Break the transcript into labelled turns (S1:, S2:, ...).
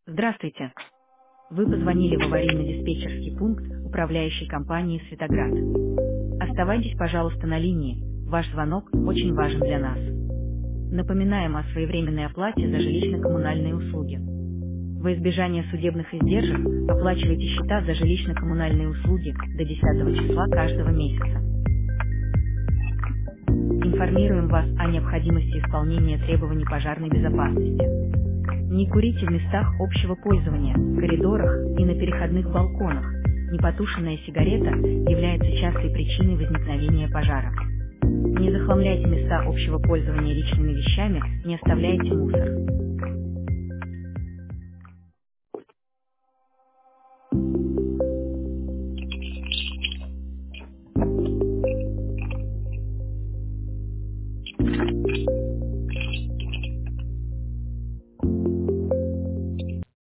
S1: Здравствуйте. Вы позвонили в аварийно-диспетчерский пункт управляющей компании «Светоград». Оставайтесь, пожалуйста, на линии. Ваш звонок очень важен для нас. Напоминаем о своевременной оплате за жилищно-коммунальные услуги. Во избежание судебных издержек оплачивайте счета за жилищно-коммунальные услуги до 10 числа каждого месяца. Информируем вас о необходимости исполнения требований пожарной безопасности. Не курите в местах общего пользования, коридорах и на переходных балконах. Непотушенная сигарета является частой причиной возникновения пожара. Не захламляйте места общего пользования личными вещами, не оставляйте мусор.